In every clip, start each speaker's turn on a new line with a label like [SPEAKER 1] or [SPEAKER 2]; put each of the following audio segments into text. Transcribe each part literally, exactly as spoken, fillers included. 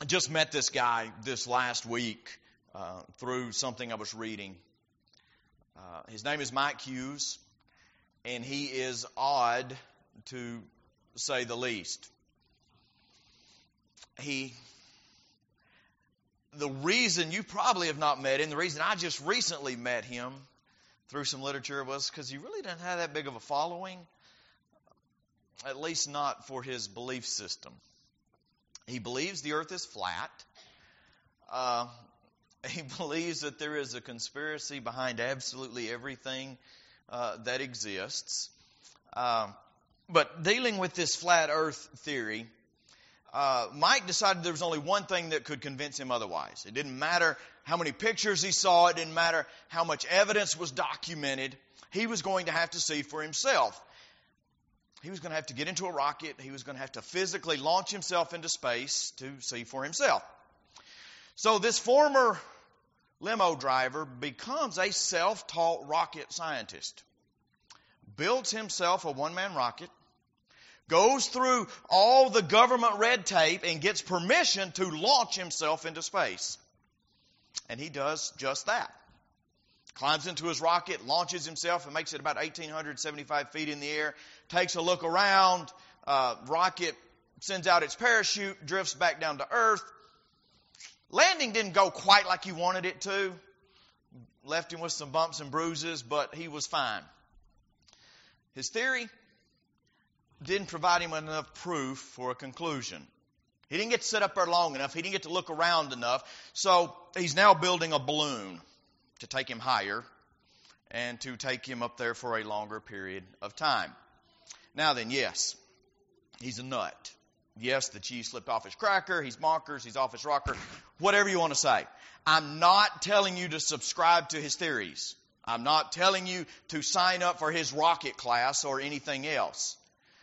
[SPEAKER 1] I just met this guy this last week uh, through something I was reading. Uh, his name is Mike Hughes, and he is odd, to say the least. He, the reason you probably have not met him, the reason I just recently met him through some literature was because he really didn't have that big of a following, at least not for his belief system. He believes the earth is flat. Uh, he believes that there is a conspiracy behind absolutely everything uh, that exists. Uh, but dealing with this flat earth theory, uh, Mike decided there was only one thing that could convince him otherwise. It didn't matter how many pictures he saw. It didn't matter how much evidence was documented. He was going to have to see for himself. He was going to have to get into a rocket. He was going to have to physically launch himself into space to see for himself. So this former limo driver becomes a self-taught rocket scientist. Builds himself a one-man rocket. Goes through all the government red tape and gets permission to launch himself into space. And he does just that. Climbs into his rocket, launches himself, and makes it about one thousand eight hundred seventy-five feet in the air. Takes a look around. Uh, rocket sends out its parachute, drifts back down to Earth. Landing didn't go quite like he wanted it to. Left him with some bumps and bruises, but he was fine. His theory didn't provide him enough proof for a conclusion. He didn't get to sit up there long enough. He didn't get to look around enough. So he's now building a balloon to take him higher and to take him up there for a longer period of time. Now then, yes, he's a nut. Yes, the cheese slipped off his cracker. He's bonkers. He's off his rocker. Whatever you want to say. I'm not telling you to subscribe to his theories. I'm not telling you to sign up for his rocket class or anything else.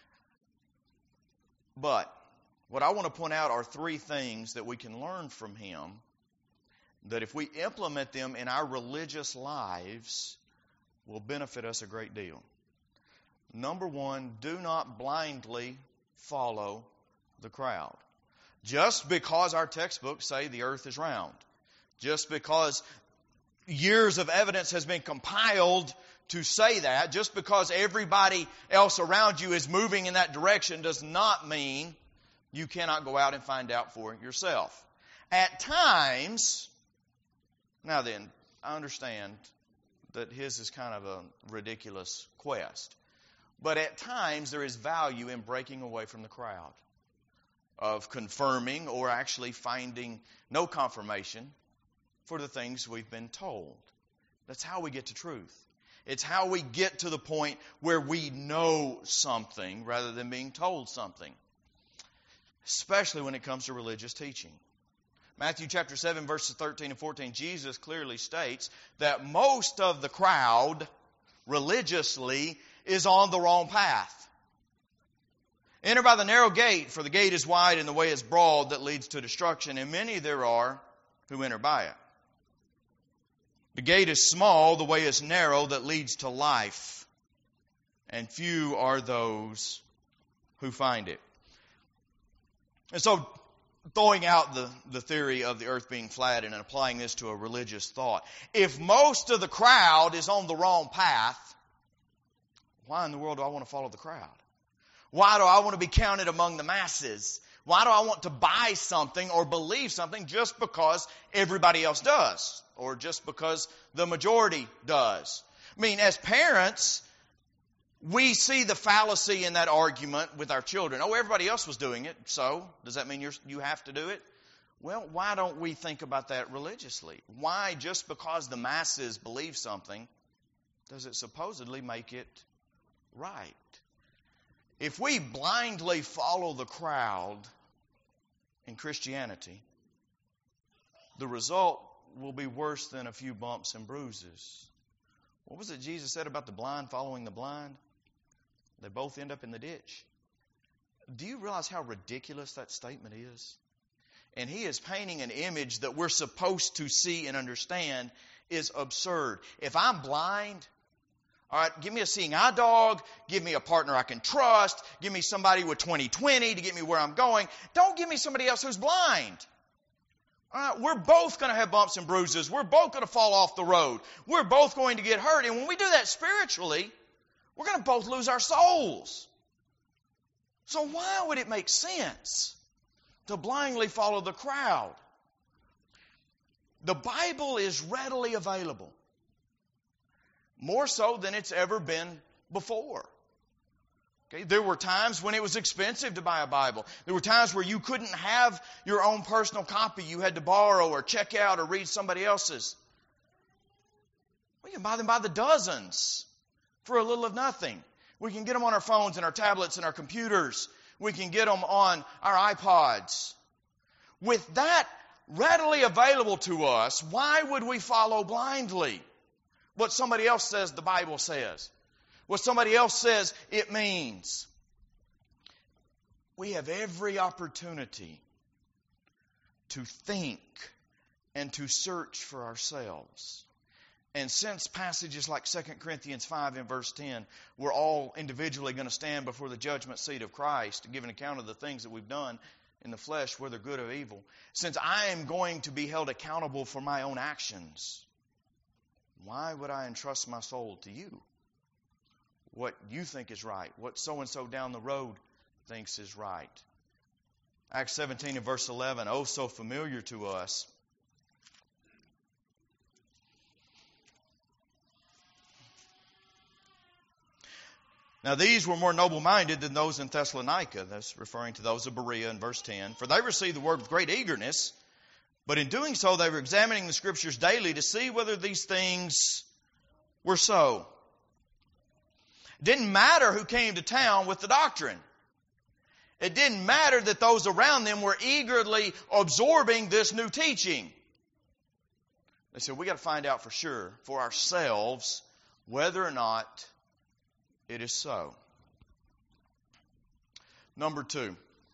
[SPEAKER 1] But what I want to point out are three things that we can learn from him that if we implement them in our religious lives will benefit us a great deal. Number one, do not blindly follow the crowd. Just because our textbooks say the earth is round, just because years of evidence has been compiled to say that, just because everybody else around you is moving in that direction does not mean you cannot go out and find out for yourself. At times, now then, I understand that his is kind of a ridiculous quest. But at times there is value in breaking away from the crowd, of confirming or actually finding no confirmation for the things we've been told. That's how we get to truth. It's how we get to the point where we know something rather than being told something, especially when it comes to religious teaching. Matthew chapter seven, verses thirteen and fourteen, Jesus clearly states that most of the crowd religiously is on the wrong path. Enter by the narrow gate, for the gate is wide and the way is broad that leads to destruction, and many there are who enter by it. The gate is small, the way is narrow that leads to life, and few are those who find it. And so, throwing out the, the theory of the earth being flat and applying this to a religious thought, if most of the crowd is on the wrong path, why in the world do I want to follow the crowd? Why do I want to be counted among the masses? Why do I want to buy something or believe something just because everybody else does? Or just because the majority does? I mean, as parents, we see the fallacy in that argument with our children. Oh, everybody else was doing it, so does that mean you're, you have to do it? Well, why don't we think about that religiously? Why, just because the masses believe something, does it supposedly make it right? If we blindly follow the crowd in Christianity, the result will be worse than a few bumps and bruises. What was it Jesus said about the blind following the blind? They both end up in the ditch. Do you realize how ridiculous that statement is? And he is painting an image that we're supposed to see and understand is absurd. If I'm blind, all right, give me a seeing eye dog, give me a partner I can trust, give me somebody with twenty twenty to get me where I'm going. Don't give me somebody else who's blind. All right, we're both going to have bumps and bruises. We're both going to fall off the road. We're both going to get hurt. And when we do that spiritually, we're going to both lose our souls. So why would it make sense to blindly follow the crowd? The Bible is readily available. More so than it's ever been before. Okay, there were times when it was expensive to buy a Bible. There were times where you couldn't have your own personal copy. You had to borrow or check out or read somebody else's. We can buy them by the dozens for a little of nothing. We can get them on our phones and our tablets and our computers. We can get them on our iPods. With that readily available to us, why would we follow blindly what somebody else says the Bible says? What somebody else says it means? We have every opportunity to think and to search for ourselves. And since passages like Second Corinthians five and verse ten, we're all individually going to stand before the judgment seat of Christ and give an account of the things that we've done in the flesh, whether good or evil. Since I am going to be held accountable for my own actions, why would I entrust my soul to you? What you think is right, what so-and-so down the road thinks is right. Acts seventeen and verse eleven, oh, so familiar to us. Now these were more noble-minded than those in Thessalonica. That's referring to those of Berea in verse ten. For they received the word with great eagerness, but in doing so they were examining the Scriptures daily to see whether these things were so. It didn't matter who came to town with the doctrine. It didn't matter that those around them were eagerly absorbing this new teaching. They said, we got to find out for sure, for ourselves, whether or not it is so. Number two.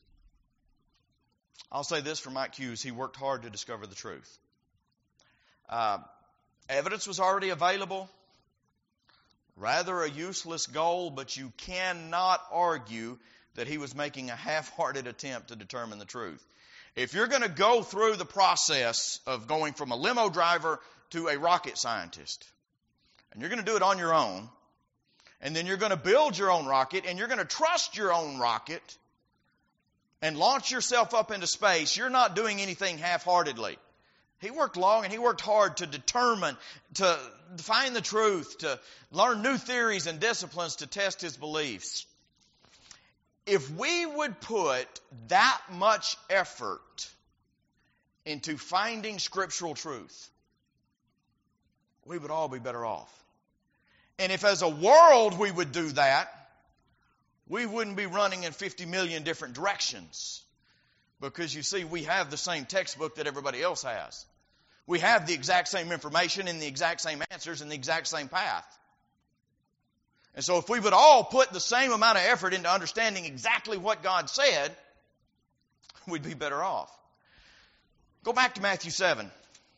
[SPEAKER 1] I'll say this for Mike Hughes. He worked hard to discover the truth. Uh, evidence was already available. Rather a useless goal, but you cannot argue that he was making a half-hearted attempt to determine the truth. If you're going to go through the process of going from a limo driver to a rocket scientist, and you're going to do it on your own, and then you're going to build your own rocket, and you're going to trust your own rocket, and launch yourself up into space, you're not doing anything half-heartedly. He worked long and he worked hard to determine, to find the truth, to learn new theories and disciplines to test his beliefs. If we would put that much effort into finding scriptural truth, we would all be better off. And if as a world we would do that, we wouldn't be running in fifty million different directions. Because you see, we have the same textbook that everybody else has. We have the exact same information and the exact same answers and the exact same path. And so if we would all put the same amount of effort into understanding exactly what God said, we'd be better off. Go back to Matthew seven.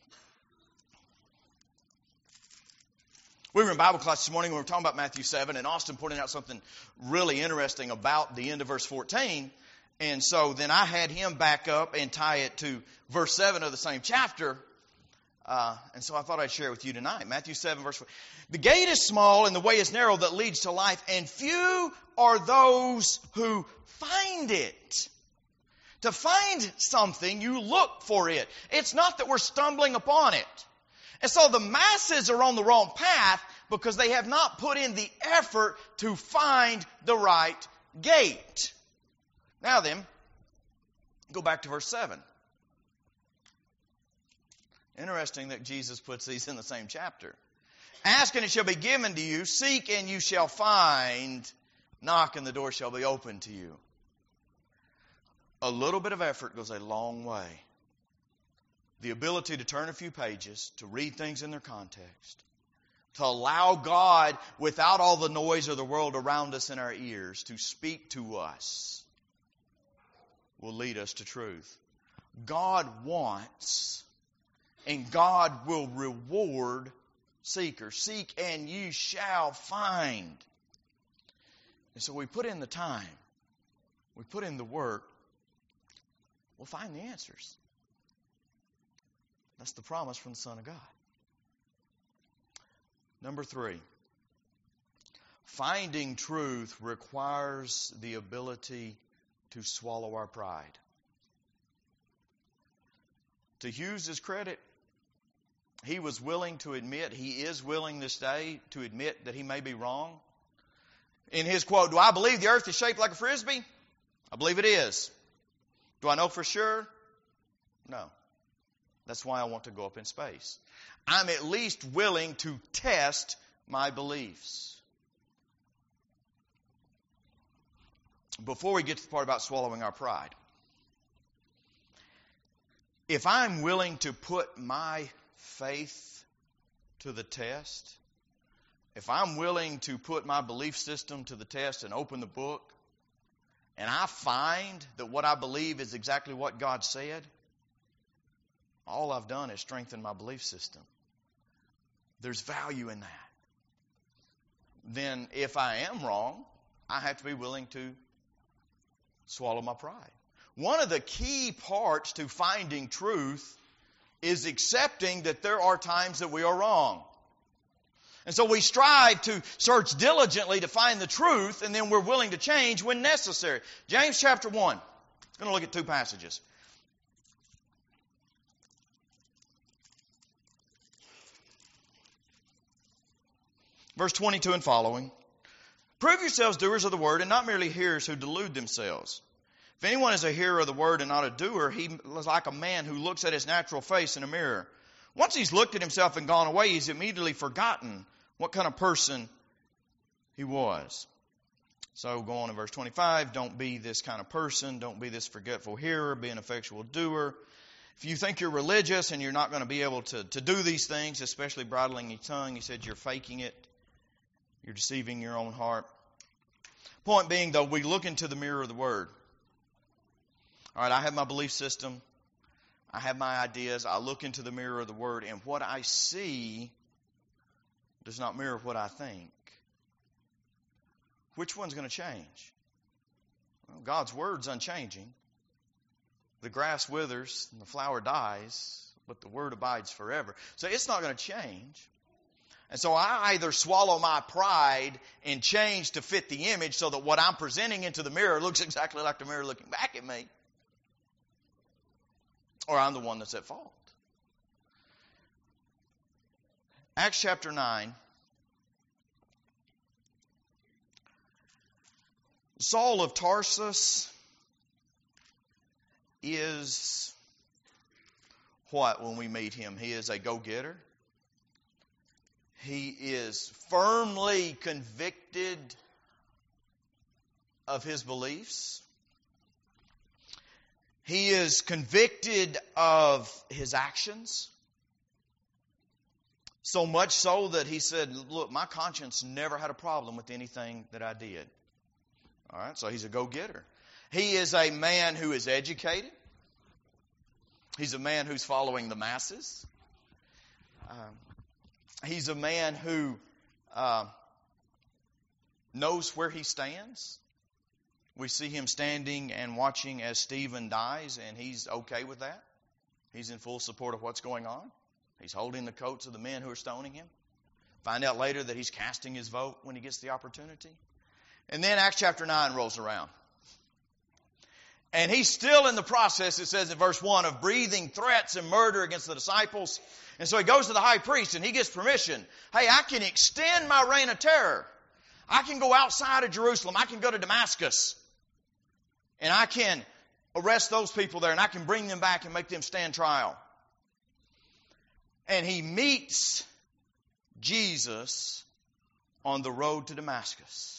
[SPEAKER 1] We were in Bible class this morning when we were talking about Matthew seven, and Austin pointed out something really interesting about the end of verse fourteen. And so then I had him back up and tie it to verse seven of the same chapter. Uh, and so I thought I'd share it with you tonight. Matthew seven, verse four. The gate is small and the way is narrow that leads to life, and few are those who find it. To find something, you look for it. It's not that we're stumbling upon it. And so the masses are on the wrong path because they have not put in the effort to find the right gate. Now then, go back to verse seven. Interesting that Jesus puts these in the same chapter. Ask and it shall be given to you. Seek and you shall find. Knock and the door shall be opened to you. A little bit of effort goes a long way. The ability to turn a few pages, to read things in their context, to allow God, without all the noise of the world around us in our ears, to speak to us, will lead us to truth. God wants, and God will reward seekers. Seek and you shall find. And so we put in the time, we put in the work, we'll find the answers. That's the promise from the Son of God. Number three, finding truth requires the ability to swallow our pride. To Hughes' credit, he was willing to admit, he is willing this day to admit that he may be wrong. In his quote, do I believe the earth is shaped like a frisbee? I believe it is. Do I know for sure? No. That's why I want to go up in space. I'm at least willing to test my beliefs. Before we get to the part about swallowing our pride, if I'm willing to put my faith to the test, if I'm willing to put my belief system to the test and open the book, and I find that what I believe is exactly what God said, all I've done is strengthen my belief system. There's value in that. Then if I am wrong, I have to be willing to swallow my pride. One of the key parts to finding truth is accepting that there are times that we are wrong. And so we strive to search diligently to find the truth, and then we're willing to change when necessary. James chapter one. I'm going to look at two passages. Verse twenty-two and following. Prove yourselves doers of the word and not merely hearers who delude themselves. If anyone is a hearer of the word and not a doer, he is like a man who looks at his natural face in a mirror. Once he's looked at himself and gone away, he's immediately forgotten what kind of person he was. So go on in verse twenty-five. Don't be this kind of person. Don't be this forgetful hearer. Be an effectual doer. If you think you're religious and you're not going to be able to, to do these things, especially bridling your tongue, he said you're faking it. You're deceiving your own heart. Point being, though, we look into the mirror of the Word. All right, I have my belief system. I have my ideas. I look into the mirror of the Word, and what I see does not mirror what I think. Which one's going to change? Well, God's Word's unchanging. The grass withers and the flower dies, but the Word abides forever. So it's not going to change. And so I either swallow my pride and change to fit the image so that what I'm presenting into the mirror looks exactly like the mirror looking back at me, or I'm the one that's at fault. Acts chapter nine. Saul of Tarsus is what when we meet him? He is a go-getter. He is firmly convicted of his beliefs. He is convicted of his actions. So much so that he said, look, my conscience never had a problem with anything that I did. All right, so he's a go-getter. He is a man who is educated. He's a man who's following the masses. Um, he's a man who uh, knows where he stands. We see him standing and watching as Stephen dies, and he's okay with that. He's in full support of what's going on. He's holding the coats of the men who are stoning him. Find out later that he's casting his vote when he gets the opportunity. And then Acts chapter nine rolls around. And he's still in the process, it says in verse one, of breathing threats and murder against the disciples. And so he goes to the high priest and he gets permission. Hey, I can extend my reign of terror. I can go outside of Jerusalem. I can go to Damascus. And I can arrest those people there and I can bring them back and make them stand trial. And he meets Jesus on the road to Damascus.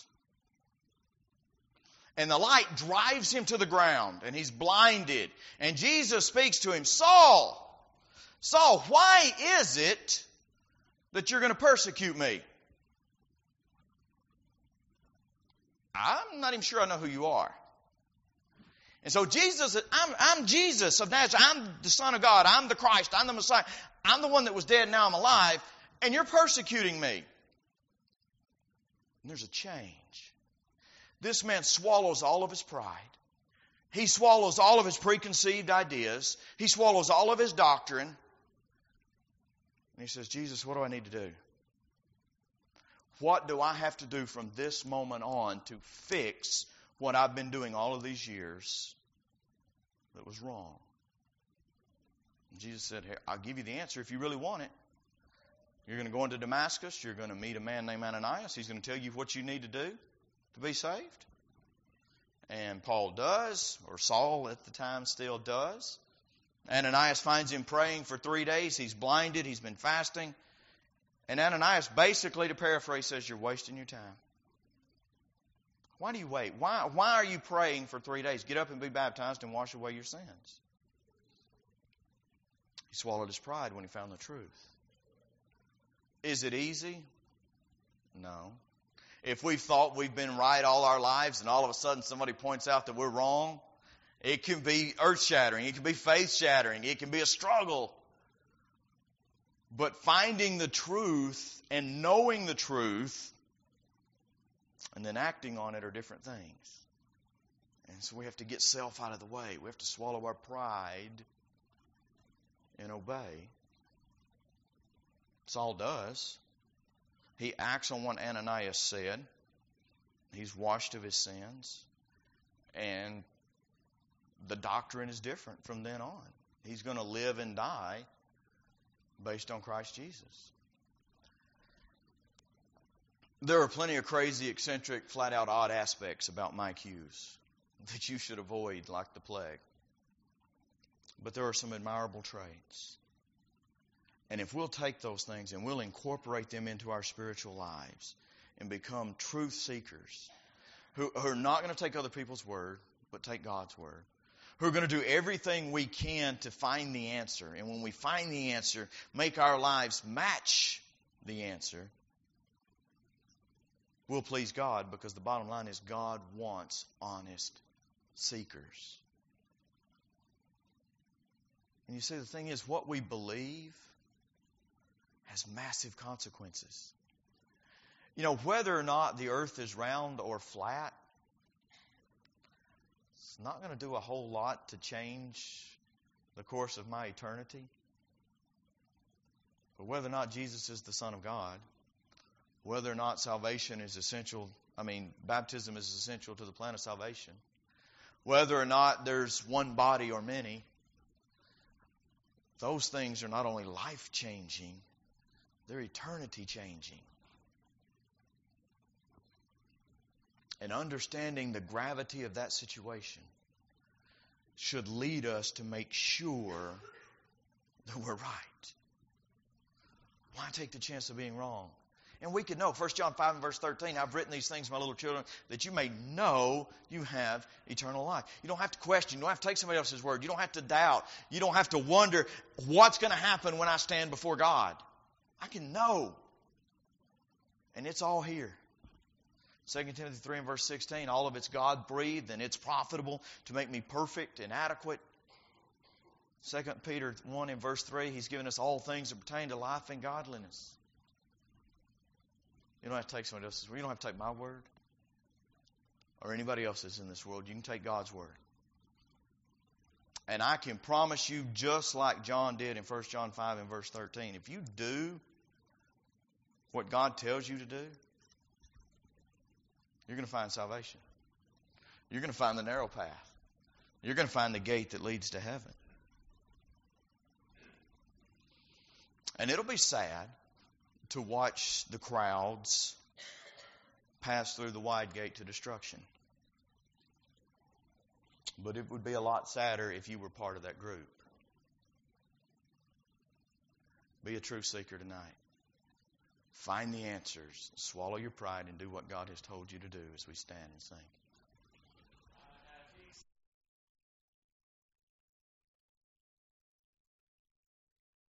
[SPEAKER 1] And the light drives him to the ground, and he's blinded. And Jesus speaks to him, Saul, Saul, why is it that you're going to persecute me? I'm not even sure I know who you are. And so Jesus, I'm, I'm Jesus of Nazareth. I'm the Son of God. I'm the Christ. I'm the Messiah. I'm the one that was dead, now I'm alive. And you're persecuting me. And there's a change. This man swallows all of his pride. He swallows all of his preconceived ideas. He swallows all of his doctrine. And he says, Jesus, what do I need to do? What do I have to do from this moment on to fix what I've been doing all of these years that was wrong? And Jesus said, hey, I'll give you the answer if you really want it. You're going to go into Damascus. You're going to meet a man named Ananias. He's going to tell you what you need to do to be saved. And Paul does, or Saul at the time still does. Ananias finds him praying for three days. He's blinded. He's been fasting. And Ananias, basically, to paraphrase, says, you're wasting your time. Why do you wait? Why, why are you praying for three days? Get up and be baptized and wash away your sins. He swallowed his pride when he found the truth. Is it easy? No. If we've thought we've been right all our lives and all of a sudden somebody points out that we're wrong, it can be earth-shattering. It can be faith-shattering. It can be a struggle. But finding the truth and knowing the truth and then acting on it are different things. And so we have to get self out of the way. We have to swallow our pride and obey. Saul does. He acts on what Ananias said. He's washed of his sins. And the doctrine is different from then on. He's going to live and die based on Christ Jesus. There are plenty of crazy, eccentric, flat-out odd aspects about Mike Hughes that you should avoid like the plague. But there are some admirable traits. And if we'll take those things and we'll incorporate them into our spiritual lives and become truth seekers who, who are not going to take other people's word, but take God's word, who are going to do everything we can to find the answer. And when we find the answer, make our lives match the answer, we'll please God, because the bottom line is God wants honest seekers. And you see, the thing is, what we believe has massive consequences. You know, whether or not the earth is round or flat, it's not going to do a whole lot to change the course of my eternity. But whether or not Jesus is the Son of God, whether or not salvation is essential, I mean, baptism is essential to the plan of salvation, whether or not there's one body or many, those things are not only life-changing, they're eternity-changing. And understanding the gravity of that situation should lead us to make sure that we're right. Why take the chance of being wrong? And we could know, First John five and verse thirteen, I've written these things, my little children, that you may know you have eternal life. You don't have to question. You don't have to take somebody else's word. You don't have to doubt. You don't have to wonder what's going to happen when I stand before God. I can know. And it's all here. Second Timothy three and verse sixteen, all of it's God-breathed and it's profitable to make me perfect and adequate. Second Peter one and verse three, he's given us all things that pertain to life and godliness. You don't have to take somebody else's word. You don't have to take my word or anybody else's in this world. You can take God's word. And I can promise you, just like John did in First John five and verse thirteen, if you do what God tells you to do, you're going to find salvation. You're going to find the narrow path. You're going to find the gate that leads to heaven. And it'll be sad to watch the crowds pass through the wide gate to destruction. But it would be a lot sadder if you were part of that group. Be a truth seeker tonight. Find the answers. Swallow your pride and do what God has told you to do as we stand and sing.